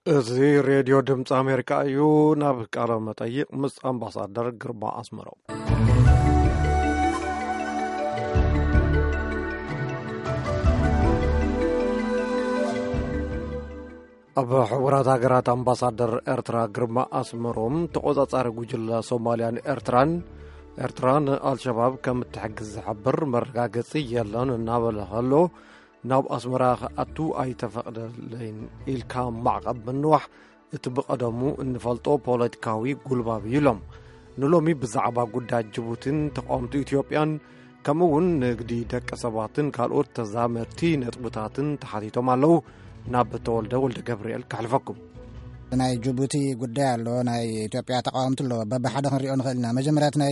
እዚ ሬድዮ ድምፂ ኣሜሪካ እዩ። ናብ ቃለ መጠይቅ ምስ ኣምባሳደር ግርማ ኣስመሮም ኣብ ሕቡራት ሃገራት ኣምባሳደር ኤርትራ ግርማ ኣስመሮም ተቆጻጻሪ ጉጅለ ሶማልያን ኤርትራን ኣልሸባብ ከም እትሕግዝ ዝሕብር መረጋገፂ የለን እናበለ ኸሎ ናብ ኣስመራ ከኣቱ ኣይተፈቕደለይን ኢልካ ማዕቐብ ምንዋሕ እቲ ብቐደሙ እንፈልጦ ፖለቲካዊ ጉልባብ ኢሎም ንሎሚ ብዛዕባ ጉዳይ ጅቡቲን ተቃውምቲ ኢትዮጵያን ከምኡውን ንግዲ ደቂ ሰባትን ካልኦት ተዛመድቲ ነጥብታትን ተሓቲቶም ኣለው። ናብ ተወልደ ወልደ ገብርኤል ካሕልፈኩም ናይ ጅቡቲ ጉዳይ ኣሎ፣ ናይ ኢትዮጵያ ተቃውምቲ ኣሎ። በባሓደ ክንሪኦ ንኽእል ኢና። መጀመርያት ናይ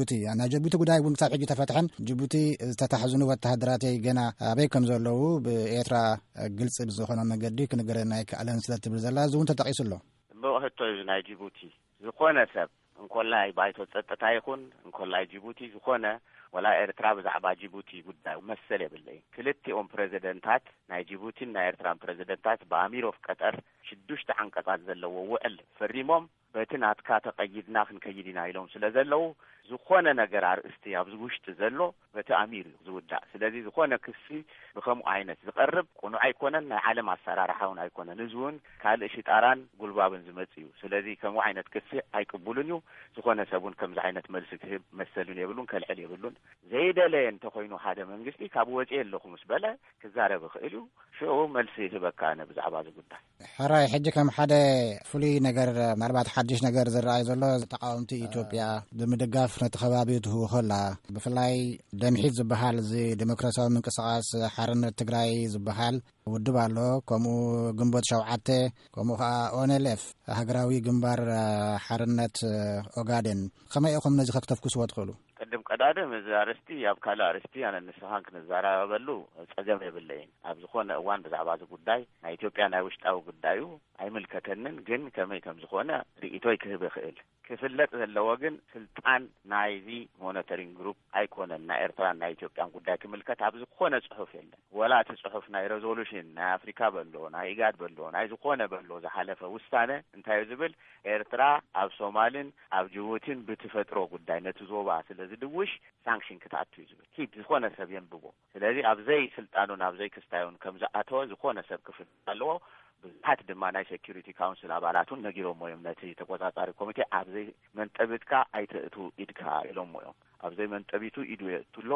ጅቡቲ ጉዳይ እውን ክሳብ ሕጂ ተፈትሐን ጅቡቲ ዝተታሕዝኑ ወተሃደራት ገና ኣበይ ከም ዘለዉ ብኤርትራ ግልጽ ብዝኾነ መንገዲ ክንገረና ይከኣለን ስለ ትብል ዘላ እዚ እውን ተጠቂሱ ኣሎ። ብውሕቶ ናይ ጅቡቲ ዝኾነ ሰብ እንኮላይ ባይቶ ፀጥታ ይኹን እንኮላይ ጅቡቲ ዝኾነ ወላ ኤርትራ ብዛዕባ ጅቡቲ ጉዳይ መሰል የብለይ። ክልቲኦም ፕሬዚደንታት ናይ ጅቡቲን ናይ ኤርትራን ፕሬዚደንታት በአሚሮፍ ቀጠር 6 ዓንቀጻት ዘለዎ ውዕል ፈሪሞም በቲ ናትካ ተቀይድና ክንከይድ ኢና ኢሎም ስለ ዘለው ዝኾነ ነገር አርእስቲ ኣብዚ ውሽጢ ዘሎ በቲ አሚር ዝውዳእ። ስለዚ ዝኾነ ክሲ ብከምኡ ዓይነት ዝቐርብ ቁኑዕ ኣይኮነን፣ ናይ ዓለም ኣሰራርሓውን ኣይኮነን። እዚ እውን ካልእ ሽጣራን ጉልባብን ዝመጽ እዩ። ስለዚ ከምኡ ዓይነት ክሲ ኣይቅቡሉን እዩ። ዝኾነ ሰቡን ከምዚ ዓይነት መልሲ ክህብ መሰሉን የብሉን ከልዕል የብሉን። ዘይደለየ እንተኮይኑ ሓደ መንግስቲ ካብ ወጪ ኣለኹ ምስ በለ ክዛረብ ይኽእል እዩ። ሽዑ መልሲ ይህበካ ነ ብዛዕባ እዚ ጉዳይ ሕራይ ሕጂ ከም ሓደ ፍሉይ ነገር ምናልባት ሓድሽ ነገር ዝረኣይ ዘሎ ተቃወምቲ ኢትዮጵያ ብምድጋፍ ነቲ ከባቢ ትህቦ ኸላ ብፍላይ ደምሒት ዝበሃል እዚ ዴሞክራሲያዊ ምንቅስቃስ ሓርነት ትግራይ ዝበሃል ውድብ ኣሎ፣ ከምኡ ግንቦት 7 ከምኡ ከዓ ኦንኤልኤፍ ሃገራዊ ግንባር ሓርነት ኦጋዴን ከመይ ኢኹም ነዚ ከተፍኩስዎ ትኽእሉ? ቅድም ቀዳድም እዚ ኣርስቲ ኣብ ካልእ ኣርስቲ ኣነ ንስኻን ክንዘራረበሉ ፀገም የብለይን። ኣብ ዝኾነ እዋን ብዛዕባ እዚ ጉዳይ ናይ ኢትዮጵያ ናይ ውሽጣዊ ጉዳዩ ኣይምልከተንን፣ ግን ከመይ ከም ዝኾነ ርእቶይ ክህብ ይኽእል። ክፍለጥ ዘለዎ ግን ስልጣን ናይዚ ሞኒተሪንግ ግሩፕ ኣይኮነን። ናይ ኤርትራን ናይ ኢትዮጵያን ጉዳይ ክምልከት ኣብ ዝኾነ ጽሑፍ የለን። ወላ እቲ ጽሑፍ ናይ ሬዞሉሽን ናይ አፍሪካ በሎ ናይ ኢጋድ በሎ ናይ ዝኾነ በሎ ዝሓለፈ ውሳነ እንታይ እዩ ዝብል ኤርትራ ኣብ ሶማልን ኣብ ጅቡቲን ብትፈጥሮ ጉዳይ ነቲ ዞባ ስለ ዝድውሽ ሳንክሽን ክትኣቱ እዩ ዝብል ሂድ ዝኾነ ሰብ የንብቦ። ስለዚ ኣብዘይ ስልጣኑን ኣብዘይ ክስታዩን ከም ዝኣተወ ዝኾነ ሰብ ክፍል ኣለዎ። ብዙሓት ድማ ናይ ሴኪሪቲ ካውንስል ኣባላቱን ነጊሮሞ እዮም ነቲ ተቆጻጻሪ ኮሚቴ ኣብዘይ መንጠቢትካ ኣይተእቱ ኢድካ ኢሎሞ እዮም። ኣብዘይ መንጠቢቱ ኢዱ የእትሎ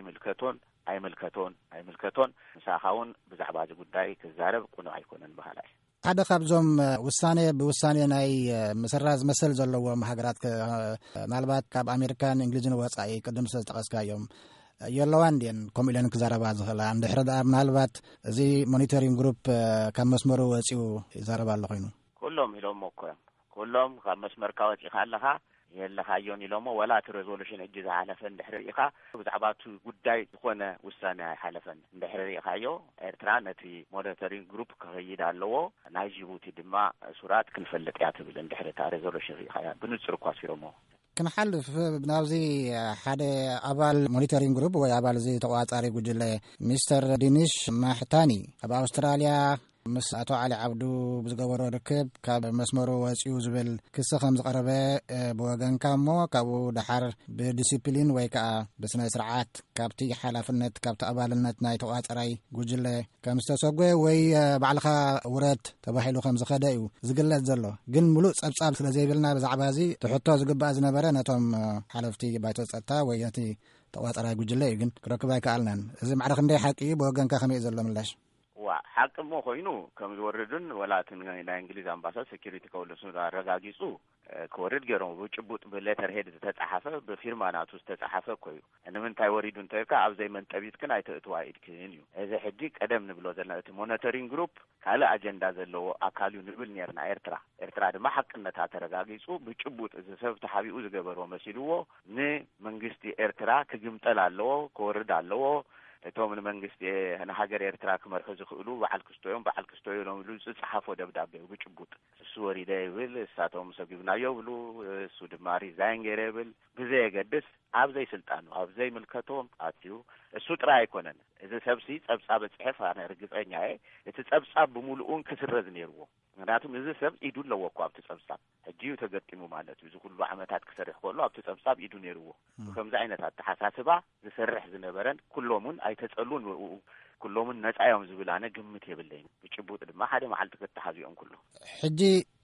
ኣይምልከቶን ንሳኻውን ብዛዕባ እዚ ጉዳይ ክዛረብ ቁኑዕ ኣይኮነን ባህላይ ሓደ ካብዞም ብውሳኔ ናይ መሰራ ዝመሰል ዘለዎም ሃገራት ምናልባት ካብ ኣሜሪካን እንግሊዝን ወፃኢ ቅድም ስለ ዝጠቐስካዮም የለዋ እንዴን ከምኡ ኢለን ክዛረባ ዝኽእላ እንድሕሪ ደኣ ምናልባት እዚ ሞኒተሪንግ ግሩፕ ካብ መስመሩ ወፂኡ ይዛረባ ኣሎ ኮይኑ ኩሎም ኢሎሞ እኮ እዮም። ኩሎም ካብ መስመርካ ወፂኻ ኣለኻ የለኻዮን ኢሎሞ ወላ እቲ ሬዞሉሽን እጅ ዝሓለፈ እንድሕሪ ርኢኻ ብዛዕባ እቲ ጉዳይ ዝኾነ ውሳኔ ኣይሓለፈን እንድሕሪ ርኢኻዮ ኤርትራ ነቲ ሞኒተሪንግ ግሩፕ ክኸይድ ኣለዎ፣ ናይ ጅቡቲ ድማ ሱራት ክንፈልጥ እያ ትብል እንድሕሪ እታ ሬዞሉሽን ርኢኻያ ብንጹር እኳ ሲሮሞ ክንሓልፍ ናብዚ ሓደ ኣባል ሞኒተሪንግ ግሩፕ ወይ ኣባል እዚ ተቆጻጻሪ ጉጅለ ሚስተር ዲኒሽ ማሕታኒ ኣብ ኣውስትራልያ ምስ ኣቶ ዓሊ ዓብዱ ብዝገበሮ ርክብ ካብ መስመሩ ወፂኡ ዝብል ክስ ከም ዝቐረበ ብወገንካ እሞ ካብኡ ድሓር ብዲሲፕሊን ወይ ከዓ ብስነ ስርዓት ካብቲ ሓላፍነት ካብቲ ኣባልነት ናይ ተቆጻጻራይ ጉጅለ ከም ዝተሰጎየ ወይ ባዕልኻ ውረት ተባሂሉ ከም ዝኸደ እዩ ዝግለጽ ዘሎ። ግን ሙሉእ ጸብጻብ ስለ ዘይብልና ብዛዕባ እዚ ትሕቶ ዝግባእ ዝነበረ ነቶም ሓለፍቲ ባይቶ ጸጥታ ወይ ነቲ ተቆጻጻራይ ጉጅለ እዩ። ግን ክረክብ ኣይከኣልናን። እዚ ማዕረ ክንደይ ሓቂ ብወገንካ ከመይ ዘሎ ምላሽ? ሓቂ እሞ ኮይኑ ከም ዝወርድን ወላትን ናይ እንግሊዝ ኣምባሳደር ሴኪሪቲ ካውንስል ኣረጋጊጹ ክወርድ ገይሮም ብጭቡጥ ብሌተር ሄድ ዝተጻሓፈ ብፊርማ ናቱ ዝተጻሓፈ ኮይኑ ንምንታይ ወሪዱ እንተይካ ኣብዘይ መንጠቢትክን ኣይተእትዋ ኢድክን እዩ። እዚ ሕጂ ቀደም ንብሎ ዘለና እቲ ሞኒተሪንግ ግሩፕ ካልእ ኣጀንዳ ዘለዎ ኣካል እዩ ንብል ነርና ኤርትራ ድማ ሓቅነታ ተረጋጊጹ ብጭቡጥ እዚ ሰብ ተሓቢኡ ዝገበሮ መሲልዎ ንመንግስቲ ኤርትራ ክግምጠል ኣለዎ ክወርድ ኣለዎ። እቶም ንመንግስቲ ንሃገር ኤርትራ ክመርሑ ዝኽእሉ በዓል ክስቶዮም ኢሎም ኢሉ ዝጻሓፎ ደብዳቤ ብጭቡጥ እሱ ወሪደ ይብል እሳቶም ሰጊብናዮ ብሉ እሱ ድማ ሪዛይን ገይረ ይብል ብዘየገድስ ኣብዘይ ስልጣኑ ኣብዘይ ምልከቶም ኣትዩ እሱ ጥራይ ኣይኮነን። እዚ ሰብሲ ጸብጻብ ጽሕፍ ኣነ ርግጸኛ እቲ ጸብጻብ ብሙሉኡን ክስረዝ ነይርዎ ምክንያቱም እዚ ሰብ ኢዱ ለወኳ ኣብቲ ጸብጻብ ሕጂው ተገጢሙ ማለት እዩ። እዚ ኩሉ ዓመታት ክሰርሕ ከሎ ኣብቲ ጸብጻብ ኢዱ ነይርዎ። ከምዚ ዓይነት ኣተሓሳስባ ዝሰርሕ ዝነበረን ኩሎምን ኣይተጸሉን ኩሎምን ነጻ እዮም ዝብል ኣነ ግምት የብለይን። ብጭቡጥ ድማ ሓደ መዓልቲ ከተሓዚኦም ኩሉ ሕጂ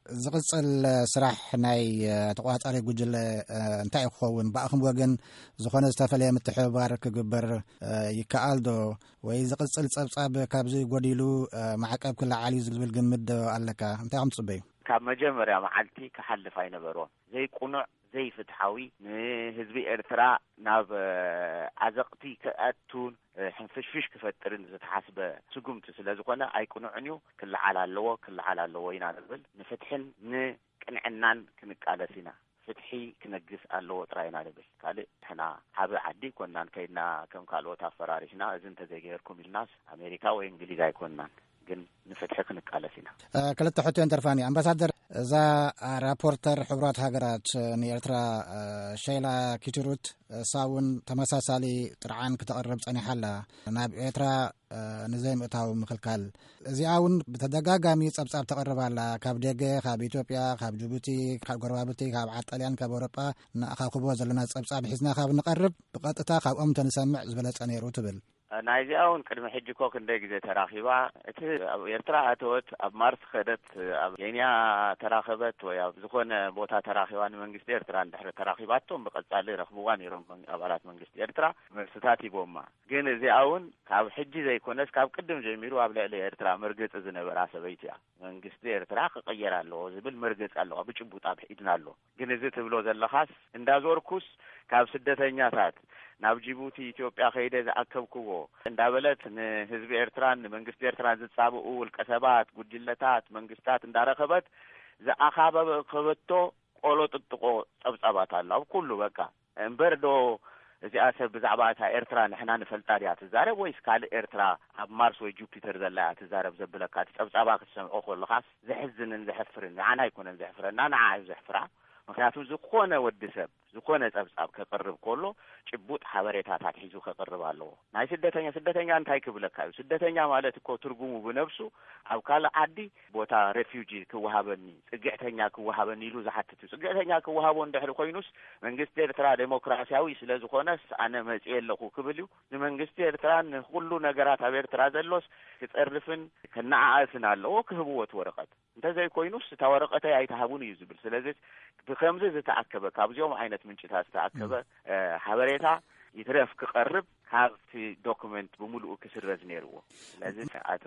ዝቕጽል ስራሕ ናይ ተቋጻሪ ጉጅለ እንታይ ይኸውን? ብኣኹም ወገን ዝኾነ ዝተፈለየ ምትሕብባር ክግበር ይከኣል ዶ ወይ ዝቕጽል ጸብጻብ ካብዚ ጎዲሉ ማዕቀብ ክለዓል እዩ ዝብል ግምት ዶ ኣለካ? እንታይ ከም ትጽበዩ? ካብ መጀመርያ መዓልቲ ክሓልፍ ኣይነበሮም ዘይቁኑዕ ዘይፍትሓዊ ንህዝቢ ኤርትራ ናብ ዓዘቕቲ ክኣቱን ሕንፍሽፍሽ ክፈጥርን ዝተሓስበ ስጉምቲ ስለ ዝኾነ ኣይቁኑዕን እዩ ክለዓል ኣለዎ ኢና ንብል። ንፍትሕን ንቅንዕናን ክንቃለስ ኢና። ፍትሒ ክነግስ ኣለዎ ጥራይና ንብል። ካልእ ንሕና ሓበ ዓዲ ኮናን ከይድና ከም ካልኦት ኣፈራሪሽና እዚ እንተዘይገርኩም ኢልናስ ኣሜሪካ ወይ እንግሊዝ ኣይኮናን ግን ንፍትሒ ክንቃለስ ኢና። ክልተ ሕቶ ተርፋኒ ኣምባሳደር እዛ ራፖርተር ሕቡራት ሃገራት ንኤርትራ ሸይላ ኪትሩት ሳውን ተመሳሳሊ ጥርዓን ክተቐርብ ጸኒሓላ ናብ ኤርትራ ንዘይ ምእታዊ ምክልካል እዚኣ እውን ብተደጋጋሚ ጸብጻብ ተቐርባላ ካብ ደገ ካብ ኢትዮጵያ ካብ ጅቡቲ ካብ ጎረባብቲ ካብ ዓጣልያን ካብ ኣውሮጳ ንኣኻኽቦ ዘለና ጸብጻብ ሒዝና ካብ ንቐርብ ብቐጥታ ካብኦም ተንሰምዕ ዝበለጸ ነይሩ ትብል ናይዚኣ እውን ቅድሚ ሕጂ ኮ ክንደይ ግዜ ተራኺባ እቲ ኣብ ኤርትራ ኣተወት ኣብ ማርስ ከደት ኣብ ኬንያ ተራኸበት ወይ ኣብ ዝኾነ ቦታ ተራኺባ ንመንግስቲ ኤርትራ እንድሕር ተራኺባቶም ብቐጻሊ ረኽብዋ ነይሮም ኣባላት መንግስቲ ኤርትራ መልስታት ሂቦማ። ግን እዚኣ እውን ካብ ሕጂ ዘይኮነስ ካብ ቅድም ጀሚሩ ኣብ ልዕሊ ኤርትራ መርገፂ ዝነበራ ሰበይቲ እያ። መንግስቲ ኤርትራ ክቕየር ኣለዎ ዝብል መርገፂ ኣለዋ ብጭቡጥ ኣብ ኢድና ኣሎ። ግን እዚ ትብሎ ዘለኻስ እንዳዞርኩስ ካብ ስደተኛታት ናብ ጅቡቲ ኢትዮጵያ ከይደ ዝኣከብክዎ እንዳበለት ንህዝቢ ኤርትራን ንመንግስቲ ኤርትራን ዝጻብኡ ውልቀ ሰባት ጉጅለታት መንግስታት እንዳረኸበት ዝኣኻበቶ ቆሎ ጥጥቆ ጸብጻባት ኣሎ ኣብ ኩሉ በቃ እምበር ዶ እዚኣ ሰብ ብዛዕባ እታ ኤርትራ ንሕና ንፈልጣ ድያ ትዛረብ ወይስ ካልእ ኤርትራ ኣብ ማርስ ወይ ጁፒተር ዘላ እያ ትዛረብ ዘብለካ ጸብጻባ ክትሰምዖ ከለኻስ ዘሕዝንን ዘሕፍርን ንዓና ኣይኮነን ዘሕፍረና ንዓ እዩ ዘሕፍራ። ምክንያቱ ዝኾነ ወዲ ሰብ ዝኾነ ጸብጻብ ከቅርብ ከሎ ጭቡጥ ሓበሬታታት ሒዙ ከቅርብ ኣለዎ። ናይ ስደተኛ እንታይ ክብለካ እዩ? ስደተኛ ማለት እኮ ትርጉሙ ብነብሱ ኣብ ካልእ ዓዲ ቦታ ሬፊውጂ ክወሃበኒ ጽግዕተኛ ክወሃበኒ ኢሉ ዝሓትት እዩ። ጽግዕተኛ ክወሃቦ እንድሕሪ ኮይኑስ መንግስቲ ኤርትራ ዴሞክራሲያዊ ስለ ዝኾነስ ኣነ መጽእ ኣለኹ ክብል እዩ። ንመንግስቲ ኤርትራ ንኩሉ ነገራት ኣብ ኤርትራ ዘሎስ ክጸርፍን ከነዓእስን ኣለዎ ክህብዎት ወረቐት እንተዘይ ኮይኑስ እታ ወረቐተይ ኣይተሃቡን እዩ ዝብል። ስለዚ ብከምዚ ዝተኣከበ ካብዚኦም ዓይነት ምንጭታት ዝተኣከበ ሓበሬታ ይትረፍ ክቐርብ ካብቲ ዶክመንት ብምሉኡ ክስረዝ ነይርዎ። ስለዚ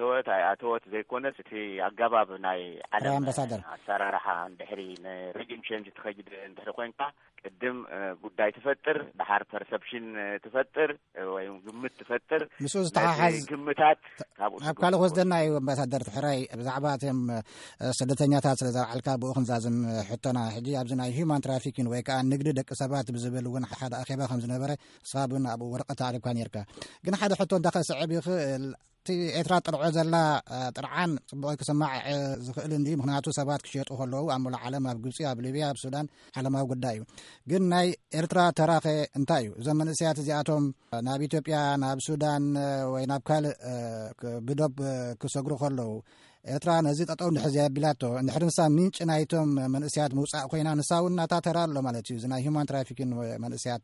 ኣተወት ዘይኮነስ እቲ ኣገባብ ናይ ዓለም ኣምባሳደር ኣሰራርሓ እንድሕሪ ንሬጂም ቼንጅ ትኸይድ እንድሕሪ ኮይንካ ቅድም ጉዳይ ትፈጥር ድሓር ፐርሰፕሽን ትፈጥር ወይ ግምት ትፈጥር ንሱ ዝተሓሓዝ ግምታት ኣብ ካልእ ወስደና እዩ ኣምባሳደር ትሕራይ ብዛዕባ እቶም ስደተኛታት ስለ ዘርዓልካ ብኡ ክንዛዝም ሕቶና ሕጂ ኣብዚ ናይ ሂውማን ትራፊኪን ወይ ከዓ ንግዲ ደቂ ሰባት ብዝብል እውን ሓደ ኣኼባ ከም ዝነበረ ስኻብን ኣብ ወረቐት ታሪኳ ነርካ ግን ሓደ ሕቶ እንዳኸስዕብ ይኽእል እቲ ኤርትራ ጥርዖ ዘላ ጥርዓን ጽቡቕ ክስማዕ ዝኽእል እንዲ ምክንያቱ ሰባት ክሸጡ ከለዉ ኣብ ሙሉእ ዓለም ኣብ ግብፂ ኣብ ሊብያ ኣብ ሱዳን ዓለማዊ ጉዳይ እዩ። ግን ናይ ኤርትራ ተራኸ እንታይ እዩ? እዞም መንእስያት እዚኣቶም ናብ ኢትዮጵያ ናብ ሱዳን ወይ ናብ ካልእ ብዶብ ክሰግሩ ከለዉ ኤርትራ ነዚ ጠጠው እንድሕር ዘያቢላቶ እንድሕር ንሳ ምንጭ ናይቶም መንእስያት ምውፃእ ኮይና ንሳ እውን ናታ ተራ ኣሎ ማለት እዩ። እዚ ናይ ሂውማን ትራፊክን መንእስያት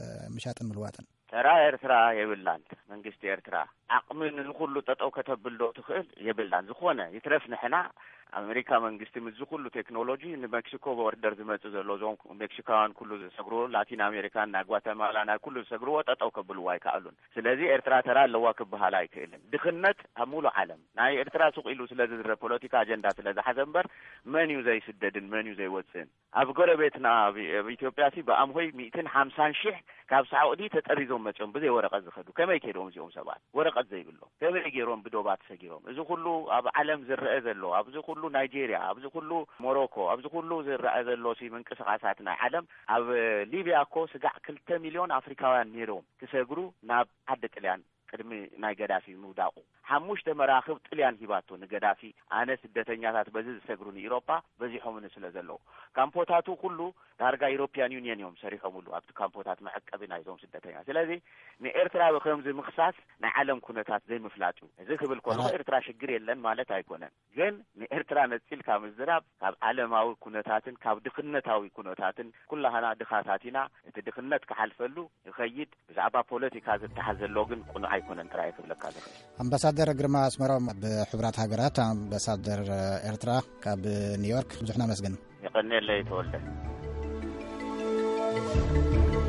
ምሻጥን ምልዋጥን ተራ ኤርትራ የብላን። መንግስቲ ኤርትራ ዓቕሚ ንዝኩሉ ጠጠው ከተብልዶ ትኽእል የብላን። ዝኾነ ይትረፍ ንሕና ኣሜሪካ መንግስቲ ምዝ ኩሉ ቴክኖሎጂ ንሜክሲኮ ቦርደር ዝመጽእ ዘሎ ዞም ሜክሲካውያን ኩሉ ዝሰግርዎ ላቲን አሜሪካን ናይ ጓተማላ ናይ ኩሉ ዝሰግርዎ ጠጠው ከብልዎ ኣይከኣሉን። ስለዚ ኤርትራ ተራ ኣለዋ ክበሃል ኣይክእልን። ድኽነት ኣብ ሙሉእ ዓለም ናይ ኤርትራ ሱቕ ኢሉ ስለ ዝዝረ ፖለቲካ ኣጀንዳ ስለ ዝሓዘ እምበር መን እዩ ዘይስደድን መን እዩ ዘይወፅእን? ኣብ ጎረቤትና ኣብ ኢትዮጵያ ሲ ብኣምሆይ 150,000 ካብ ሳዑዲ ተጠሪዞም መጽኦም ብዘይ ወረቐት ዝኸዱ ከመይ ከይዶም እዚኦም ሰባት ወረቐት ዘይብሎም ከመይ ገይሮም ብዶባት ሰጊሮም? እዚ ኩሉ ኣብ ዓለም ዝረአ ዘሎ ኣብዚ ኩሉ ናይጄሪያ ኣብዚ ኩሉ ሞሮኮ ኣብዚ ኩሉ ዝረአ ዘሎ ሲ ምንቅስቓሳት ናይ ዓለም ኣብ ሊብያ ኮ ስጋዕ 2 ሚልዮን ኣፍሪካውያን ነይሮም ክሰግሩ ናብ ዓዲ ጥልያን ቅድሚ ናይ ገዳፊ ምውዳቁ ሓሙሽተ መራኽብ ጥልያን ሂባቶ ንገዳፊ ኣነ ስደተኛታት በዚ ዝሰግሩን ኢሮፓ በዚሖምን ስለዘለው ካምፖታቱ ሁሉ ዳርጋ ኢሮፒያን ዩኒየን እዮም ሰሪሖምሉ ኣብቲ ካምፖታት መዕቀቢ ናይዞም ስደተኛ ስለዚ ንኤርትራ በከምዚ ምክሳስ ናይ ዓለም ኩነታት ዘይምፍላጡ እዚ ክብል ኮሎ ኤርትራ ሽግር የለን ማለት አይኮነን ግን ንኤርትራ ነፂልካ ምዝራብ ካብ ዓለማዊ ኩነታትን ካብ ድኽነታዊ ኩነታትን ኩላህና ድኻታቲና እቲ ድኽነት ክሓልፈሉ ይኸይድ ብዛዕባ ፖለቲካ ዝተሓዘሎ ግን ቁኑ አይኮነን ጥራይ ክብለካ ዝኽእል አምባሳደር ግርማ አስመሮም በሕቡራት ሃገራት አምባሳደር ኤርትራ ካብ ኒውዮርክ ብዙሕና መስገን ይቀነለ ይተወልደ